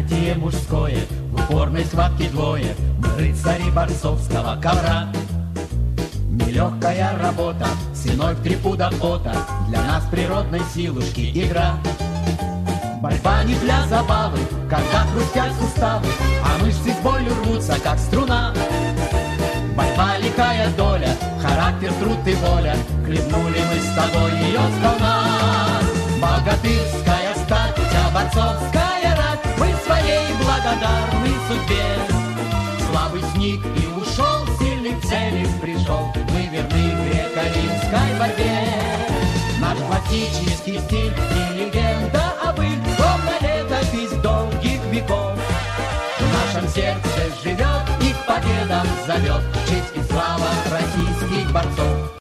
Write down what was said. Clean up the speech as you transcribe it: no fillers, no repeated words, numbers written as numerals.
Занятие мужское, в упорной схватке двое, мы рыцари борцовского ковра. Нелегкая работа, с иной в 3 пуда пота, для нас природной силушки игра. Борьба не для забавы, когда хрустят суставы, а мышцы с болью рвутся, как струна. Борьба лихая доля, характер, труд и воля, хлебнули мы с тобой ее сполна. Богатырская стать, вся борцовская рать, мы своей благодарны судьбе. Слабый сник и ушел, сильный к цели пришел, мы верны греко-римской борьбе. Наш классический стиль и легенда об их, словно летопись долгих веков. В нашем сердце живет, их победам зовет честь и слава российских борцов.